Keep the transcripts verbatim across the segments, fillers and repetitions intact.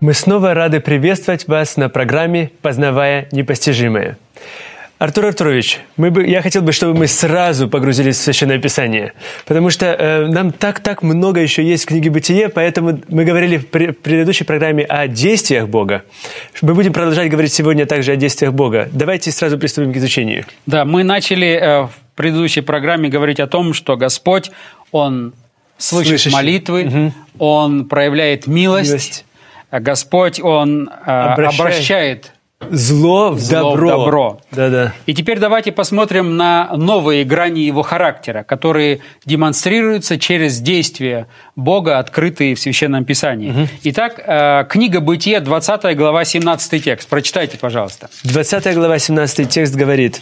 Мы снова рады приветствовать вас на программе «Познавая непостижимое». Артур Артурович, мы бы, я хотел бы, чтобы мы сразу погрузились в Священное Писание, потому что э, нам так-так много еще есть в книге «Бытие», поэтому мы говорили в, пр- в предыдущей программе о действиях Бога. Мы будем продолжать говорить сегодня также о действиях Бога. Давайте сразу приступим к изучению. Да, мы начали э, в предыдущей программе говорить о том, что Господь, Он слышит Слышащий. молитвы, угу. Он проявляет милость, Милость. Господь, Он э, Обращает. обращает Зло в зло добро. в добро. Да-да. И теперь давайте посмотрим на новые грани Его характера, которые демонстрируются через действия Бога, открытые в Священном Писании. Угу. Итак, э, книга «Бытие», двадцатая глава, семнадцатый текст. Прочитайте, пожалуйста. двадцатая глава, семнадцатый текст говорит: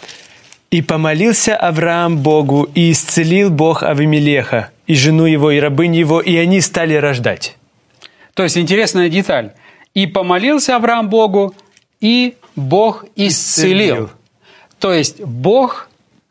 «И помолился Авраам Богу, и исцелил Бог Авимелеха, и жену его, и рабынь его, и они стали рождать». То есть интересная деталь. «И помолился Авраам Богу, и Бог исцелил». Исцелил. То есть Бог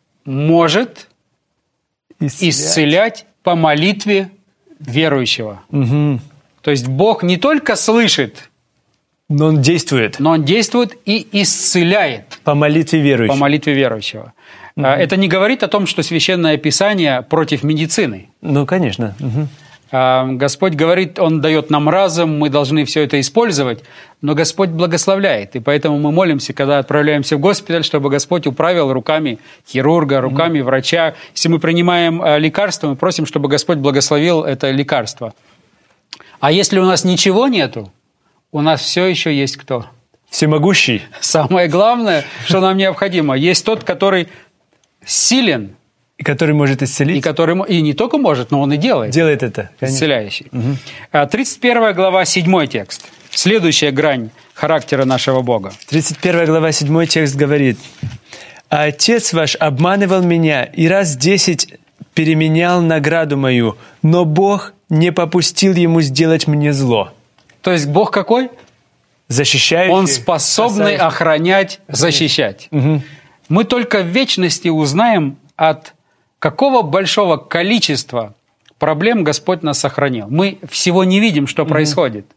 может Исцелять. исцелять по молитве верующего. Угу. То есть Бог не только слышит, Но он действует но Он действует и исцеляет по молитве верующих. по молитве верующего. Угу. Это не говорит о том, что Священное Писание против медицины. Ну, конечно. Угу. Господь говорит, Он дает нам разум, мы должны все это использовать, но Господь благословляет. И поэтому мы молимся, когда отправляемся в госпиталь, чтобы Господь управил руками хирурга, руками врача. Если мы принимаем лекарство, мы просим, чтобы Господь благословил это лекарство. А если у нас ничего нету, у нас все еще есть кто? Всемогущий. Самое главное, что нам необходимо, есть тот, который силен, И который может исцелить. и который и не только может, но он и делает. Делает это. Конечно. Исцеляющий. Угу. тридцать первая глава, седьмой текст. Следующая грань характера нашего Бога. тридцать первая глава, седьмой текст говорит: «А отец ваш обманывал меня и раз десять переменял награду мою, но Бог не попустил ему сделать мне зло». То есть Бог какой? Защищающий. Он способный спасающий. охранять, защищать. Угу. Мы только в вечности узнаем, от какого большого количества проблем Господь нас сохранил. Мы всего не видим, что происходит.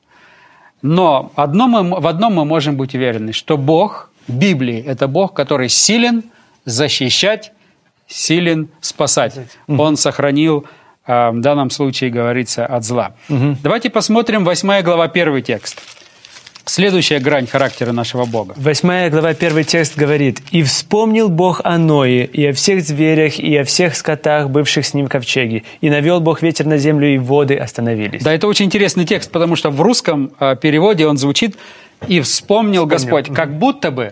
Но одно мы, в одном мы можем быть уверены, что Бог в Библии – это Бог, который силен защищать, силен спасать. Он сохранил, в данном случае говорится, от зла. Угу. Давайте посмотрим восьмая глава, первый текст. Следующая грань характера нашего Бога. Восьмая глава, первый текст говорит: «И вспомнил Бог о Ное, и о всех зверях, и о всех скотах, бывших с ним в ковчеге. И навел Бог ветер на землю, и воды остановились». Да, это очень интересный текст, потому что в русском э, переводе он звучит «И вспомнил, Вспомнил. Господь», как будто бы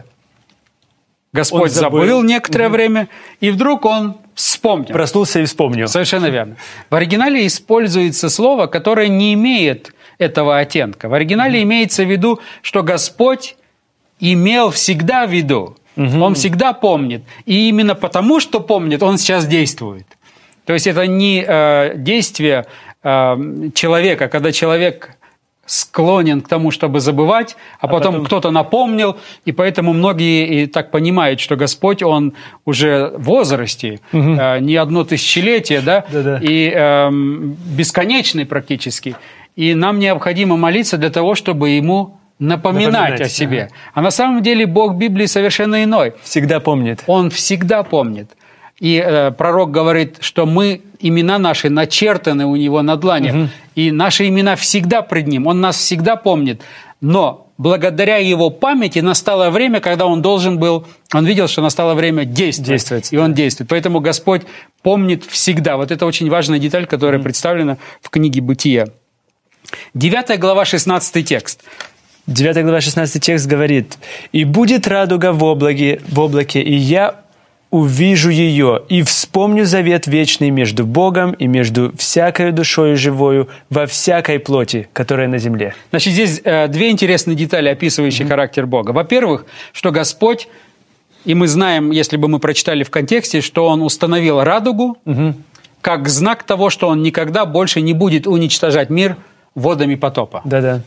Господь Он забыл. забыл некоторое время, и вдруг Он вспомнил. Проснулся и вспомнил. Совершенно верно. В оригинале используется слово, которое не имеет этого оттенка. В оригинале имеется в виду, что Господь имел всегда в виду. Угу. Он всегда помнит. И именно потому, что помнит, Он сейчас действует. То есть это не э, действие э, человека, когда человек склонен к тому, чтобы забывать, а, а потом, потом кто-то напомнил, и поэтому многие и так понимают, что Господь, Он уже в возрасте, угу. э, не одно тысячелетие, да, Да-да. и э, бесконечный практически. И нам необходимо молиться для того, чтобы Ему напоминать, напоминать о себе. Ага. А на самом деле Бог в Библии совершенно иной. Всегда помнит. Он всегда помнит. И э, пророк говорит, что мы, имена наши начертаны у Него на длани, угу. и наши имена всегда пред Ним. Он нас всегда помнит. Но благодаря Его памяти настало время, когда Он должен был, Он видел, что настало время действовать. действовать. И Он действует. Поэтому Господь помнит всегда. Вот это очень важная деталь, которая угу. представлена в книге «Бытие». девятая глава, шестнадцатый текст. девятая глава, шестнадцатый текст говорит: «И будет радуга в облаке, в облаке, и я увижу ее, и вспомню завет вечный между Богом и между всякой душою живою во всякой плоти, которая на земле». Значит, здесь э, две интересные детали, описывающие mm-hmm. характер Бога. Во-первых, что Господь, и мы знаем, если бы мы прочитали в контексте, что Он установил радугу mm-hmm. как знак того, что Он никогда больше не будет уничтожать мир водами потопа. Да-да.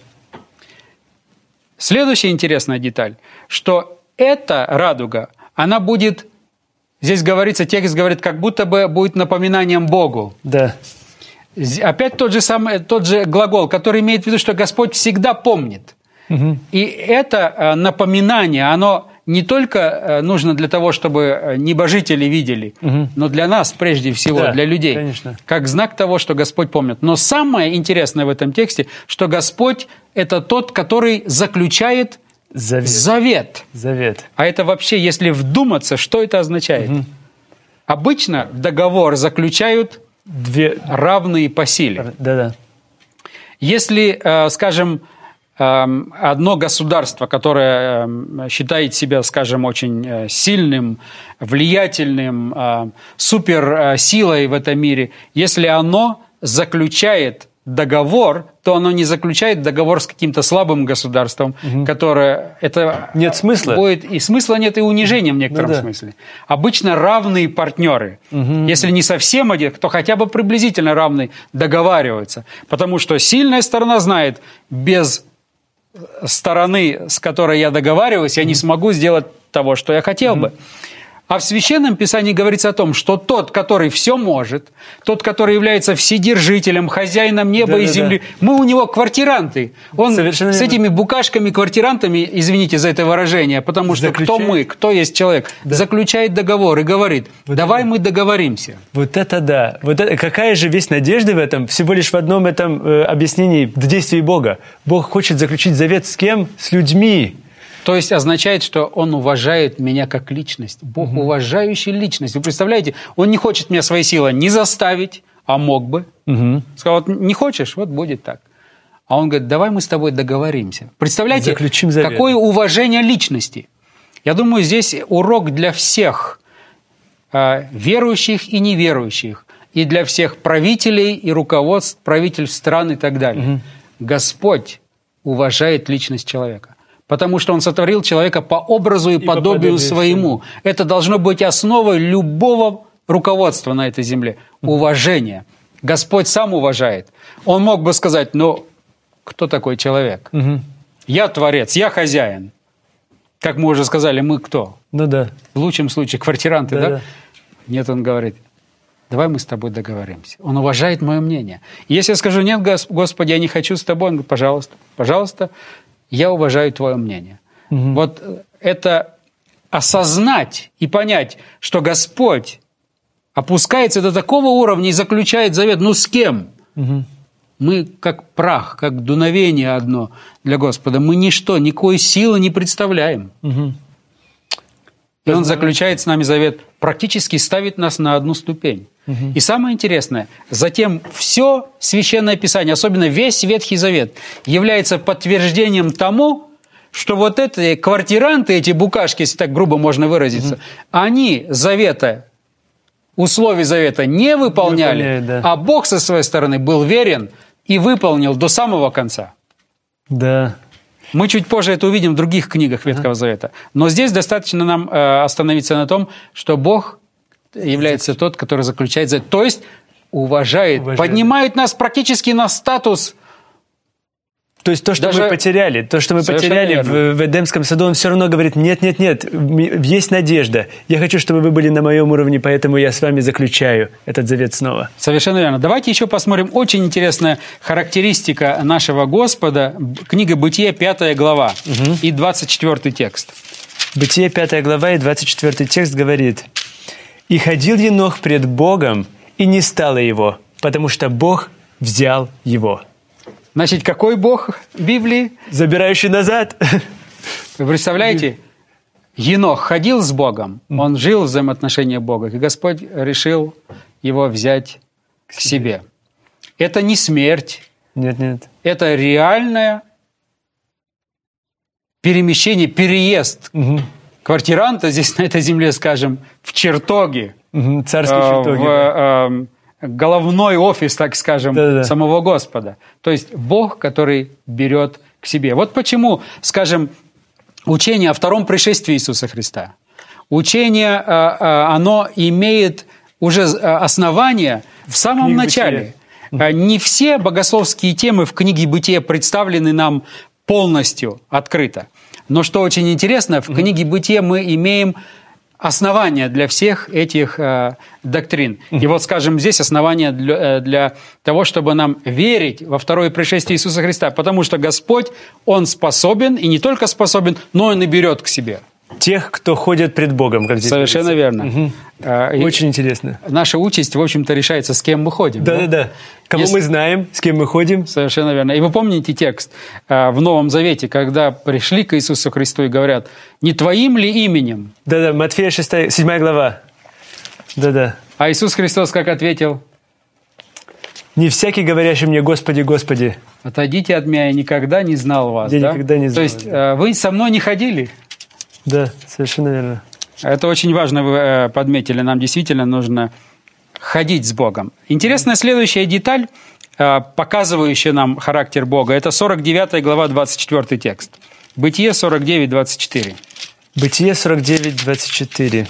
Следующая интересная деталь, что эта радуга, она будет, здесь говорится, текст говорит, как будто бы будет напоминанием Богу. Да. Опять тот же, самый, тот же глагол, который имеет в виду, что Господь всегда помнит. Угу. И это напоминание, оно не только нужно для того, чтобы небожители видели, угу. но для нас прежде всего, да, для людей, конечно. Как знак того, что Господь помнит. Но самое интересное в этом тексте, что Господь – это тот, который заключает завет. Завет. Завет. А это вообще, если вдуматься, что это означает? Угу. Обычно договор заключают две равные по силе. Да-да. Если, скажем, одно государство, которое считает себя, скажем, очень сильным, влиятельным, суперсилой в этом мире, если оно заключает договор, то оно не заключает договор с каким-то слабым государством, угу. которое это нет смысла. Будет и смысла нет, и унижения в некотором ну, да. смысле. Обычно равные партнеры, угу. если не совсем один, то хотя бы приблизительно равные, договариваются. Потому что сильная сторона знает, без стороны, с которой я договариваюсь, я не смогу сделать того, что я хотел угу. бы. А в Священном Писании говорится о том, что тот, который все может, тот, который является вседержителем, хозяином неба да, и да, земли, да. мы у него квартиранты. Он совершенно с этими букашками-квартирантами, извините за это выражение, потому что заключает... кто мы, кто есть человек, да. заключает договор и говорит, вот давай это... мы договоримся. Вот это да. Вот это... Какая же весь надежда в этом? Всего лишь в одном этом э, объяснении действий Бога. Бог хочет заключить завет с кем? С людьми. То есть означает, что Он уважает меня как личность. Бог угу. уважающий личность. Вы представляете, Он не хочет меня своей силой не заставить, а мог бы. Угу. Сказал, вот не хочешь, вот будет так. А Он говорит, давай мы с тобой договоримся. Представляете, какое уважение личности. Я думаю, здесь урок для всех верующих и неверующих, и для всех правителей и руководств, правительств стран и так далее. Угу. Господь уважает личность человека. Потому что Он сотворил человека по образу и, и подобию, по подобию своему. Это должно быть основой любого руководства на этой земле. Mm-hmm. Уважение. Господь сам уважает. Он мог бы сказать, ну, кто такой человек? Mm-hmm. Я творец, я хозяин. Как мы уже сказали, мы кто? Ну да. В лучшем случае квартиранты, да? да? Нет, Он говорит, давай мы с тобой договоримся. Он уважает мое мнение. Если я скажу, нет, Господи, я не хочу с тобой, Он говорит, пожалуйста, пожалуйста, я уважаю твое мнение. Угу. Вот это осознать и понять, что Господь опускается до такого уровня и заключает завет, ну с кем? Угу. Мы как прах, как дуновение одно для Господа. Мы ничто, никакой силы не представляем. Угу. И Он заключает с нами завет, практически ставит нас на одну ступень. Угу. И самое интересное, затем все Священное Писание, особенно весь Ветхий Завет, является подтверждением тому, что вот эти квартиранты, эти букашки, если так грубо можно выразиться, угу. они завета, условий завета не выполняли, Выполняет, да. а Бог со своей стороны был верен и выполнил до самого конца. Да. Мы чуть позже это увидим в других книгах Ветхого Завета. Но здесь достаточно нам э, остановиться на том, что Бог является тот, который заключает завет. То есть уважает, уважает, поднимает нас практически на статус. То есть то, что Даже... мы потеряли, то, что мы потеряли в, в Эдемском саду, Он все равно говорит, нет, нет, нет, есть надежда. Я хочу, чтобы вы были на моем уровне, поэтому я с вами заключаю этот завет снова. Совершенно верно. Давайте еще посмотрим. Очень интересная характеристика нашего Господа. Книга Бытие, пятая глава угу. и двадцать четвёртый текст. Бытие, пятая глава и двадцать четвёртый текст говорит: «И ходил Енох пред Богом, и не стало его, потому что Бог взял его». Значит, какой Бог в Библии? Забирающий назад. Вы представляете? Енох ходил с Богом, он жил в взаимоотношениях Бога, и Господь решил его взять к себе. Это не смерть. Нет, нет. Это реальное перемещение, переезд угу. квартиранта здесь, на этой земле, скажем, в чертоги. Угу. Царские э, чертоги. В, э, головной офис, так скажем, Да-да. самого Господа. То есть Бог, который берет к себе. Вот почему, скажем, учение о втором пришествии Иисуса Христа, учение, оно имеет уже основание в самом Книга начале. Бытия. Не все богословские темы в книге Бытия представлены нам полностью открыто. Но что очень интересно, в книге Бытия мы имеем основание для всех этих э, доктрин. И вот, скажем, здесь основание для, для того, чтобы нам верить во второе пришествие Иисуса Христа, потому что Господь, Он способен, и не только способен, но Он и берет к себе. Тех, кто ходит пред Богом, как здесь Совершенно говорится. верно. Угу. Очень интересно. Наша участь, в общем-то, решается, с кем мы ходим. Да-да-да. Кого Если... мы знаем, с кем мы ходим. Совершенно верно. И вы помните текст в Новом Завете, когда пришли к Иисусу Христу и говорят, не твоим ли именем? Да-да, Матфея шестая, седьмая глава. Да-да. А Иисус Христос как ответил? Не всякий, говорящий мне, Господи, Господи. Отойдите от меня, я никогда не знал вас. Я да? никогда не знал. То есть да. вы со мной не ходили? Да, совершенно верно. Это очень важно, вы подметили. Нам действительно нужно ходить с Богом. Интересная следующая деталь, показывающая нам характер Бога, это сорок девятая глава, двадцать четвёртый текст. Бытие сорок девять, двадцать четыре. Бытие сорок девять, двадцать четыре.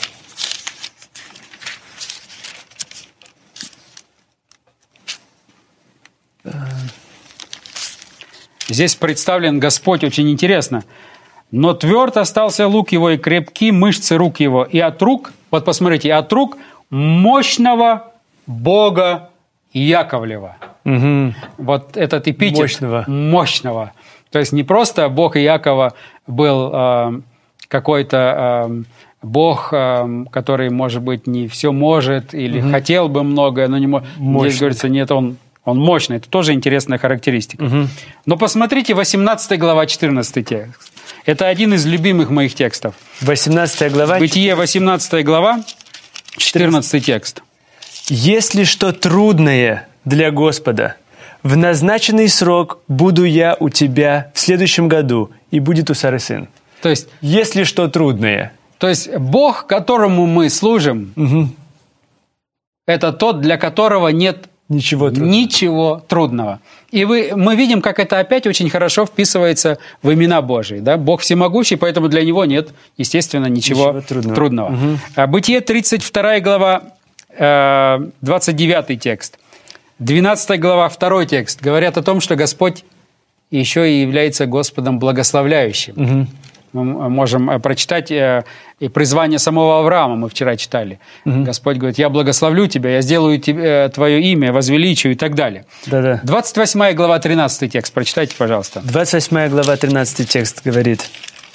Здесь представлен Господь очень интересно. «Но тверд остался лук его, и крепки мышцы рук его, и от рук, вот посмотрите, от рук мощного Бога Яковлева». Угу. Вот этот эпитет мощного. мощного. То есть не просто Бог Иакова был э, какой-то э, Бог, э, который, может быть, не все может или угу. хотел бы многое, но не может. Здесь говорится, нет, он, он мощный. Это тоже интересная характеристика. Угу. Но посмотрите, восемнадцатая глава, четырнадцатый текст. Это один из любимых моих текстов. восемнадцатая глава. Бытие, восемнадцатая глава, четырнадцатый текст. «Если что трудное для Господа, в назначенный срок буду я у тебя в следующем году, и будет у Сары сын». То есть, если что трудное. То есть Бог, которому мы служим, угу. это тот, для которого нет ничего трудного. Ничего трудного. И вы, мы видим, как это опять очень хорошо вписывается в имена Божии. Да? Бог всемогущий, поэтому для Него нет, естественно, ничего, ничего трудного. трудного. Угу. Бытие, тридцать вторая глава, двадцать девятый текст. двенадцатая глава, второй текст. Говорят о том, что Господь еще и является Господом благословляющим. Угу. Мы можем прочитать и призвание самого Авраама, мы вчера читали. Угу. Господь говорит, я благословлю тебя, я сделаю тебе, твое имя, возвеличию и так далее. Да-да. двадцать восьмая глава, тринадцатый текст, прочитайте, пожалуйста. двадцать восьмая глава, тринадцатый текст говорит.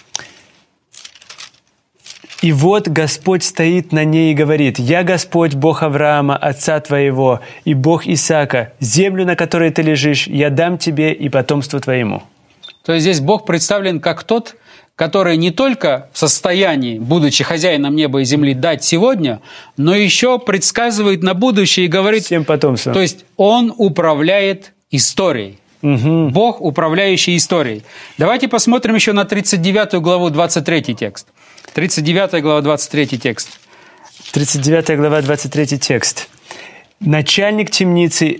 «И вот Господь стоит на ней и говорит, «Я Господь, Бог Авраама, отца твоего, и Бог Исаака, землю, на которой ты лежишь, я дам тебе и потомству твоему». То есть здесь Бог представлен как тот, который не только в состоянии, будучи хозяином неба и земли, дать сегодня, но еще предсказывает на будущее и говорит... Всем потомствам. То есть Он управляет историей. Угу. Бог, управляющий историей. Давайте посмотрим еще на тридцать девятую главу, двадцать третий текст. тридцать девятая глава, двадцать третий текст. тридцать девятая глава, двадцать третий текст. «Начальник темницы...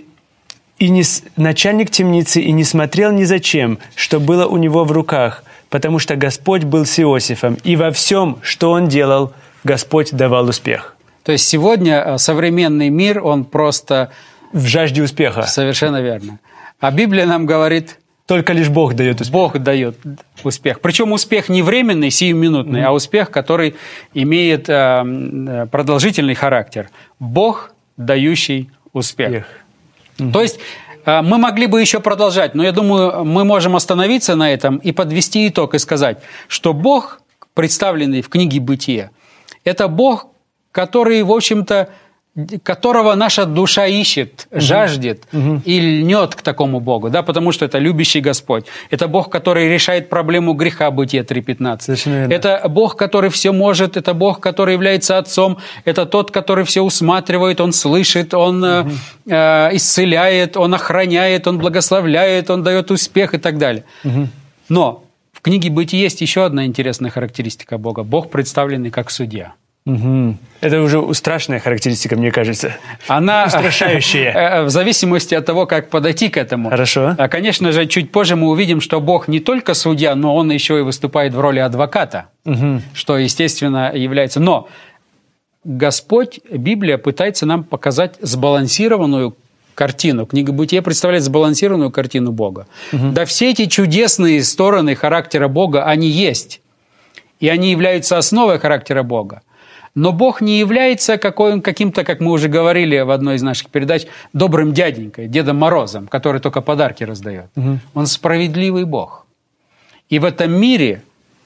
И не, начальник темницы и не смотрел ни зачем, что было у него в руках, потому что Господь был с Иосифом, и во всем, что он делал, Господь давал успех». То есть сегодня современный мир, он просто... В жажде успеха. Совершенно верно. А Библия нам говорит... Только лишь Бог дает успех. Бог дает успех. Причем успех не временный, сиюминутный, mm-hmm. а успех, который имеет э, продолжительный характер. Бог, дающий успех. успех. Mm-hmm. То есть мы могли бы еще продолжать, но я думаю, мы можем остановиться на этом и подвести итог и сказать, что Бог, представленный в книге «Бытие», это Бог, который, в общем-то, которого наша душа ищет, угу. жаждет угу. и льнет к такому Богу, да, потому что это любящий Господь. Это Бог, который решает проблему греха, Бытие три пятнадцать. Это Бог, который все может, это Бог, который является Отцом, это тот, который все усматривает, Он слышит, Он угу. э, исцеляет, Он охраняет, Он благословляет, Он дает успех и так далее. Угу. Но в книге «Бытие» есть еще одна интересная характеристика Бога. Бог, представленный как судья. Угу. Это уже страшная характеристика, мне кажется. Она устрашающая. В зависимости от того, как подойти к этому. Хорошо. Конечно же, чуть позже мы увидим, что Бог не только судья, но Он еще и выступает в роли адвоката, угу. что, естественно, является... Но Господь, Библия пытается нам показать сбалансированную картину. Книга «Бытие» представляет сбалансированную картину Бога. Угу. Да все эти чудесные стороны характера Бога, они есть. И они являются основой характера Бога. Но Бог не является какой, каким-то, как мы уже говорили в одной из наших передач, добрым дяденькой, Дедом Морозом, который только подарки раздает. Угу. Он справедливый Бог. И в этом мире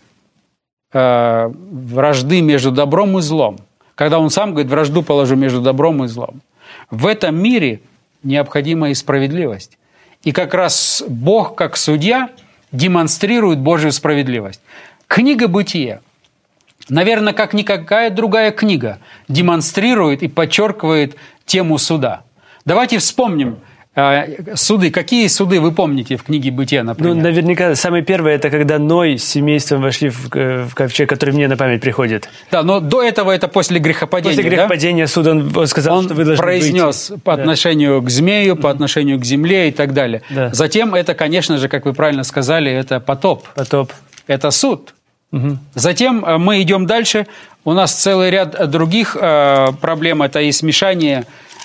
э, вражды между добром и злом, когда Он сам говорит, вражду положу между добром и злом, в этом мире необходима и справедливость. И как раз Бог, как судья, демонстрирует Божью справедливость. Книга «Бытие», наверное, как никакая другая книга, демонстрирует и подчеркивает тему суда. Давайте вспомним э, суды. Какие суды вы помните в книге «Бытие», например? Ну, наверняка, самое первое, это когда Ной с семейством вошли в, в ковчег, который мне на память приходит. Да, но до этого это после грехопадения. После грехопадения, да? Суд, он, он сказал, он что вы должны произнес выйти. по Да. отношению к змею, по отношению к земле и так далее. Да. Затем это, конечно же, как вы правильно сказали, это потоп. Потоп. Это суд. Угу. Затем мы идем дальше. У нас целый ряд других э, проблем. Это и смешание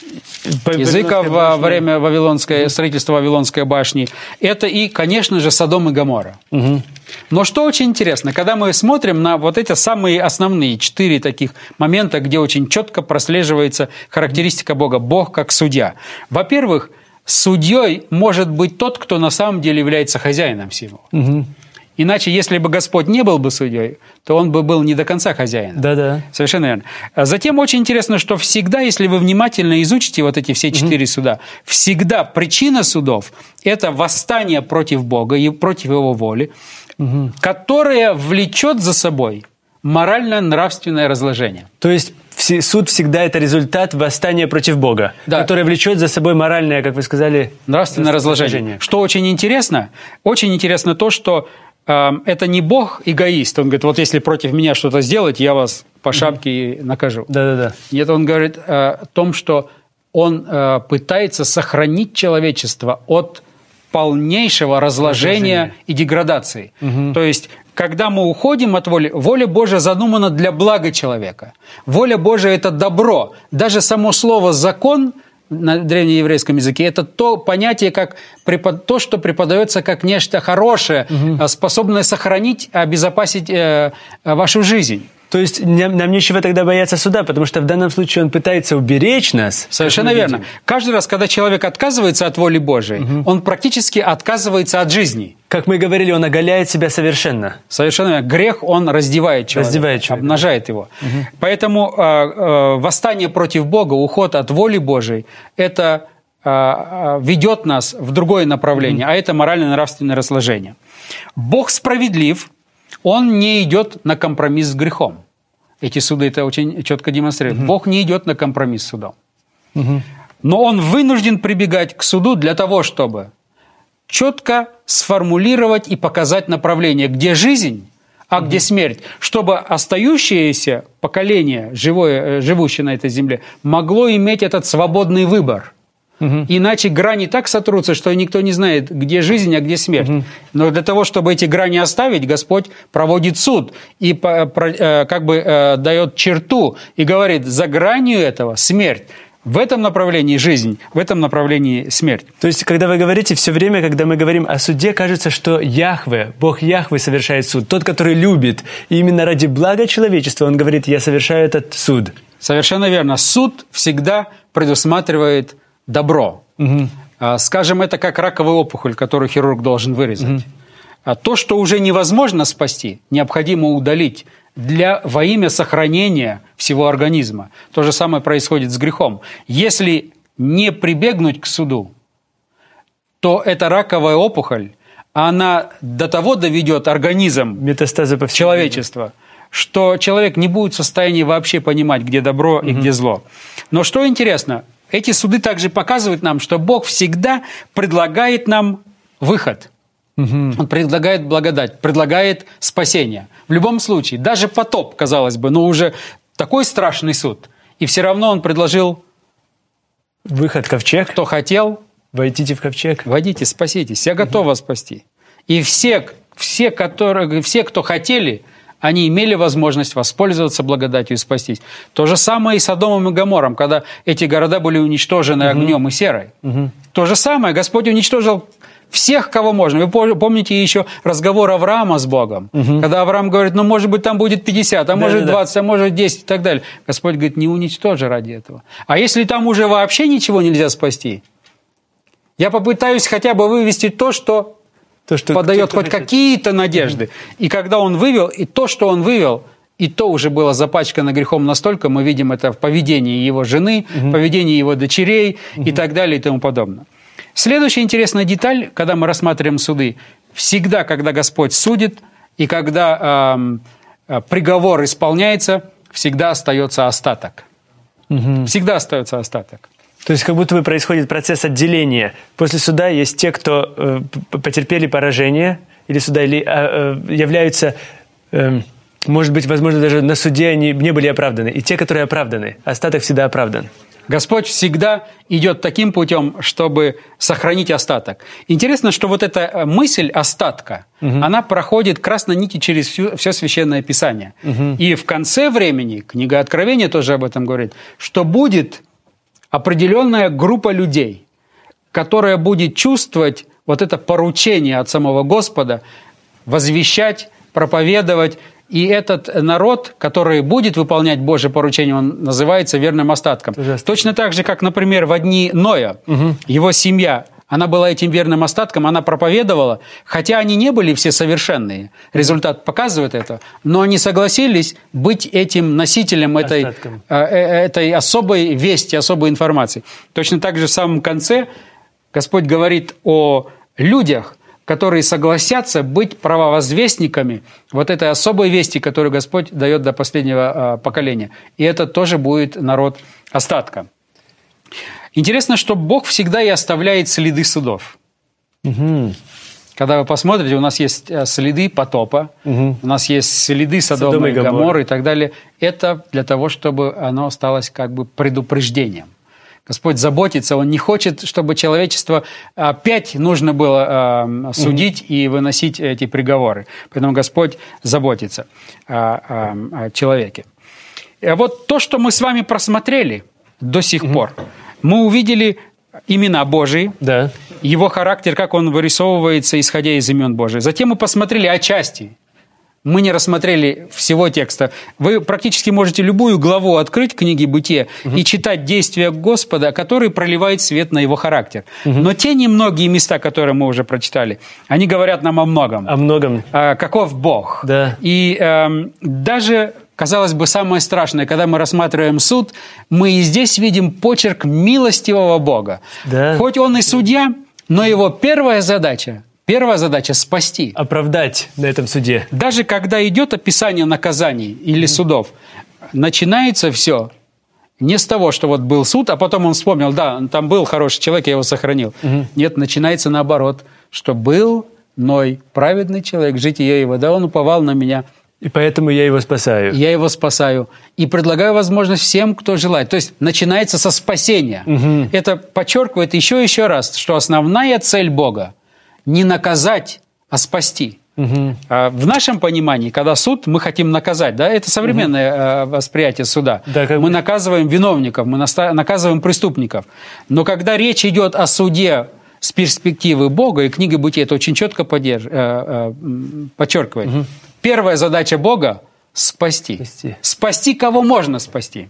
языка во время вавилонской, строительства Вавилонской башни. Это и, конечно же, Содом и Гоморра. Угу. Но что очень интересно, когда мы смотрим на вот эти самые основные четыре таких момента, где очень четко прослеживается характеристика Бога. Бог как судья. Во-первых, судьей может быть тот, кто на самом деле является хозяином всего. Угу. Иначе, если бы Господь не был бы судьей, то Он бы был не до конца хозяином. Да-да. Совершенно верно. Затем очень интересно, что всегда, если вы внимательно изучите вот эти все четыре mm-hmm. суда, всегда причина судов – это восстание против Бога и против Его воли, mm-hmm. которое влечет за собой морально-нравственное разложение. То есть суд всегда это результат восстания против Бога, да. которое влечет за собой моральное, как вы сказали, нравственное разложение. разложение. Что очень интересно, очень интересно то, что э, это не Бог эгоист. Он говорит, вот если против меня что-то сделать, я вас по шапке mm-hmm. накажу. Да-да-да. Нет, он говорит э, о том, что он э, пытается сохранить человечество от полнейшего разложения Разложение. и деградации. Угу. То есть, когда мы уходим от воли, воля Божия задумана для блага человека. Воля Божия – это добро. Даже само слово «закон» на древнееврейском языке – это то понятие, как то, что преподается как нечто хорошее, угу. способное сохранить, обезопасить э, вашу жизнь. То есть нам нечего тогда бояться суда, потому что в данном случае он пытается уберечь нас. Совершенно верно. Каждый раз, когда человек отказывается от воли Божией, угу. он практически отказывается от жизни. Как мы говорили, он оголяет себя совершенно. Совершенно верно. Грех, он раздевает человека, раздевает человека. обнажает его. Угу. Поэтому э, э, восстание против Бога, уход от воли Божией, это э, ведет нас в другое направление, угу. а это морально-нравственное разложение. Бог справедлив. Он не идет на компромисс с грехом. Эти суды это очень четко демонстрируют. Угу. Бог не идет на компромисс с судом. Угу. Но Он вынужден прибегать к суду для того, чтобы четко сформулировать и показать направление, где жизнь, а угу. где смерть, чтобы остающееся поколение, живое, живущее на этой земле, могло иметь этот свободный выбор. Угу. Иначе грани так сотрутся, что никто не знает, где жизнь, а где смерть. Угу. Но для того, чтобы эти грани оставить, Господь проводит суд и как бы дает черту и говорит, за гранью этого смерть. В этом направлении жизнь, в этом направлении смерть. То есть, когда вы говорите, все время, когда мы говорим о суде, кажется, что Яхве, Бог Яхве совершает суд, тот, который любит. И именно ради блага человечества Он говорит, я совершаю этот суд. Совершенно верно. Суд всегда предусматривает добро. Угу. Скажем, это как раковая опухоль, которую хирург должен вырезать. Угу. То, что уже невозможно спасти, необходимо удалить для, во имя сохранения всего организма. То же самое происходит с грехом. Если не прибегнуть к суду, то эта раковая опухоль, она до того доведет организм метастазы по человечества, что человек не будет в состоянии вообще понимать, где добро угу. и где зло. Но что интересно, эти суды также показывают нам, что Бог всегда предлагает нам выход. Угу. Он предлагает благодать, предлагает спасение. В любом случае, даже потоп, казалось бы, но уже такой страшный суд. И все равно Он предложил выход в ковчег. Кто хотел, войдите в ковчег. Войдите, спаситесь. Я готов угу. вас спасти. И все, все, которые, все, кто хотели, они имели возможность воспользоваться благодатью и спастись. То же самое и с Содомом и Гоморром, когда эти города были уничтожены угу. огнем и серой. Угу. То же самое. Господь уничтожил всех, кого можно. Вы помните еще разговор Авраама с Богом, угу. когда Авраам говорит, ну, может быть, там будет пятьдесят, а да, может двадцать, да. а может десять и так далее. Господь говорит, не уничтожи ради этого. А если там уже вообще ничего нельзя спасти, я попытаюсь хотя бы вывести то, что, то, что подает хоть какие-то надежды. Угу. И когда он вывел, и то, что он вывел, и то уже было запачкано грехом настолько, мы видим это в поведении его жены, угу. поведении его дочерей угу. и так далее и тому подобное. Следующая интересная деталь, когда мы рассматриваем суды, всегда, когда Господь судит, и когда э, приговор исполняется, всегда остается остаток. Угу. Всегда остается остаток. То есть как будто бы происходит процесс отделения. После суда есть те, кто э, потерпели поражение, или суда, или э, э, являются... Э, Может быть, возможно, даже на суде они не были оправданы. И те, которые оправданы, остаток всегда оправдан. Господь всегда идет таким путем, чтобы сохранить остаток. Интересно, что вот эта мысль остатка, угу. она проходит красной нитью через всю, все Священное Писание. Угу. И в конце времени, книга Откровения тоже об этом говорит, что будет определенная группа людей, которая будет чувствовать вот это поручение от самого Господа, возвещать, проповедовать. И этот народ, который будет выполнять Божье поручение, он называется верным остатком. Ужасно. Точно так же, как, например, в дни Ноя, угу. его семья, она была этим верным остатком, она проповедовала, хотя они не были все совершенные, результат показывает это, но они согласились быть этим носителем этой, э, этой особой вести, особой информации. Точно так же в самом конце Господь говорит о людях, которые согласятся быть правовозвестниками вот этой особой вести, которую Господь дает до последнего э, поколения. И это тоже будет народ остатка. Интересно, что Бог всегда и оставляет следы судов. Угу. Когда вы посмотрите, у нас есть следы потопа, угу. у нас есть следы Содома, Содома и Гоморры и так далее. Это для того, чтобы оно осталось как бы предупреждением. Господь заботится, Он не хочет, чтобы человечество опять нужно было э, судить mm-hmm. и выносить эти приговоры. Поэтому Господь заботится о, о, о человеке. И вот то, что мы с вами просмотрели до сих mm-hmm. пор, мы увидели имена Божии, да. Его характер, как Он вырисовывается, исходя из имен Божьих. Затем мы посмотрели отчасти. Мы не рассмотрели всего текста. Вы практически можете любую главу открыть книги «Бытие» угу. и читать действия Господа, который проливает свет на Его характер. Угу. Но те немногие места, которые мы уже прочитали, они говорят нам о многом. О многом. А, каков Бог. Да. И э, даже, казалось бы, самое страшное, когда мы рассматриваем суд, мы и здесь видим почерк милостивого Бога. Да. Хоть Он и судья, но Его первая задача – Первая задача – спасти. Оправдать на этом суде. Даже когда идет описание наказаний или судов, начинается все не с того, что вот был суд, а потом он вспомнил, да, там был хороший человек, я его сохранил. Угу. Нет, начинается наоборот, что был Ной, праведный человек, житие его, да, он уповал на меня. И поэтому я его спасаю. Я его спасаю. И предлагаю возможность всем, кто желает. То есть начинается со спасения. Угу. Это подчеркивает еще и еще раз, что основная цель Бога не наказать, а спасти. Угу. В нашем понимании, когда суд, мы хотим наказать, да, это современное угу. восприятие суда. Да, мы бы... наказываем виновников, мы наказываем преступников. Но когда речь идет о суде с перспективы Бога, и книга «Бытие» это очень четко подерж... подчеркивает, угу. первая задача Бога – спасти. спасти. Спасти, кого можно спасти.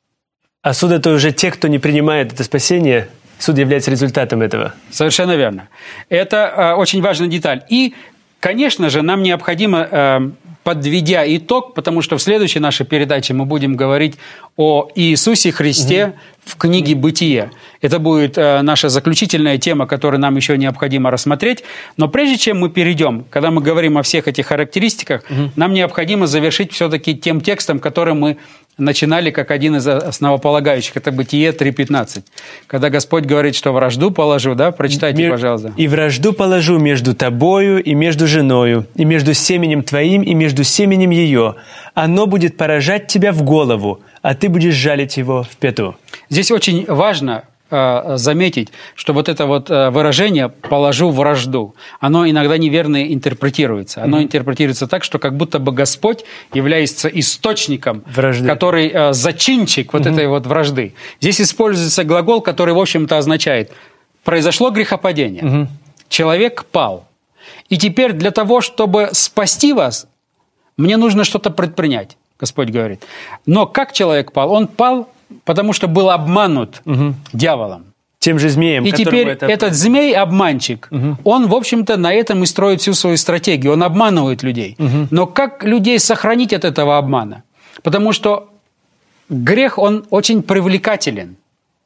А суд – это уже те, кто не принимает это спасение. Суд является результатом этого. Совершенно верно. Это э, очень важная деталь. И, конечно же, нам необходимо, э, подведя итог, потому что в следующей нашей передаче мы будем говорить о Иисусе Христе угу. в книге «Бытие». Это будет э, наша заключительная тема, которую нам еще необходимо рассмотреть. Но прежде чем мы перейдем, когда мы говорим о всех этих характеристиках, угу. нам необходимо завершить все-таки тем текстом, который мы начинали как один из основополагающих. Это Бытие три пятнадцать. Когда Господь говорит, что вражду положу, да? Прочитайте, Мир... пожалуйста. «И вражду положу между тобою и между женою, и между семенем твоим и между семенем ее. Оно будет поражать тебя в голову, а ты будешь жалить его в пяту». Здесь очень важно заметить, что вот это вот выражение «положу вражду», оно иногда неверно интерпретируется. Оно mm-hmm. интерпретируется так, что как будто бы Господь является источником, вражды. Который зачинчик вот mm-hmm. этой вот вражды. Здесь используется глагол, который, в общем-то, означает «произошло грехопадение». Mm-hmm. человек пал. И теперь для того, чтобы спасти вас, мне нужно что-то предпринять, Господь говорит. Но как человек пал? Он пал, потому что был обманут угу. дьяволом. Тем же змеем. И теперь это... этот змей-обманщик, угу. он, в общем-то, на этом и строит всю свою стратегию. Он обманывает людей. Угу. Но как людей сохранить от этого обмана? Потому что грех, он очень привлекателен.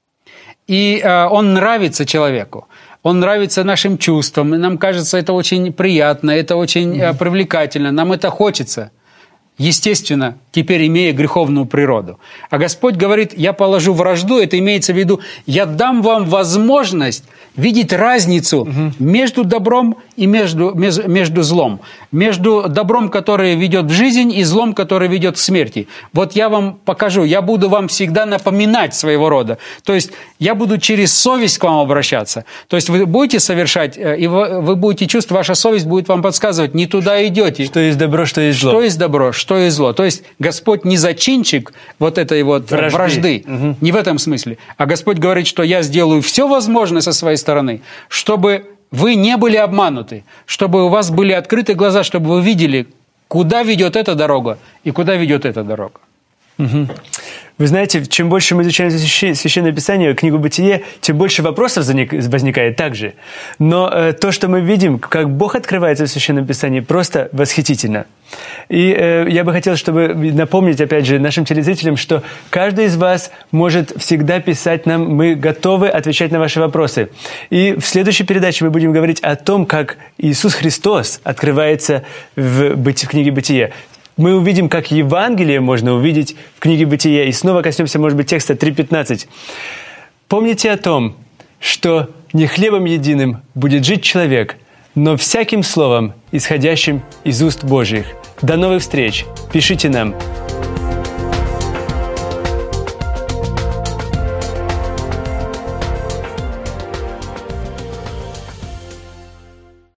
И э, он нравится человеку. Он нравится нашим чувствам. И нам кажется, это очень приятно, это очень э, привлекательно. Нам это хочется. Естественно, теперь имея греховную природу. А Господь говорит, я положу вражду, это имеется в виду, я дам вам возможность видеть разницу угу. между добром и между, между злом. Между добром, которое ведет в жизнь, и злом, которое ведет к смерти. Вот я вам покажу, я буду вам всегда напоминать своего рода. То есть я буду через совесть к вам обращаться. То есть вы будете совершать, и вы будете чувствовать, ваша совесть будет вам подсказывать, не туда идете. Что есть добро, что есть зло. Что есть добро, что есть зло. То есть Господь не зачинщик вот этой вот вражды, вражды. Угу. Не в этом смысле. А Господь говорит, что я сделаю все возможное со своей стороны, чтобы вы не были обмануты, чтобы у вас были открыты глаза, чтобы вы видели, куда ведет эта дорога и куда ведет эта дорога. Угу. Вы знаете, чем больше мы изучаем Священное Писание, книгу «Бытие», тем больше вопросов возникает также. Но э, то, что мы видим, как Бог открывается в Священном Писании, просто восхитительно. И э, я бы хотел, чтобы напомнить, опять же, нашим телезрителям, что каждый из вас может всегда писать нам, мы готовы отвечать на ваши вопросы. И в следующей передаче мы будем говорить о том, как Иисус Христос открывается в, в книге «Бытие». Мы увидим, как Евангелие можно увидеть в книге «Бытие». И снова коснемся, может быть, текста три пятнадцать. «Помните о том, что не хлебом единым будет жить человек, но всяким словом, исходящим из уст Божьих». До новых встреч. Пишите нам.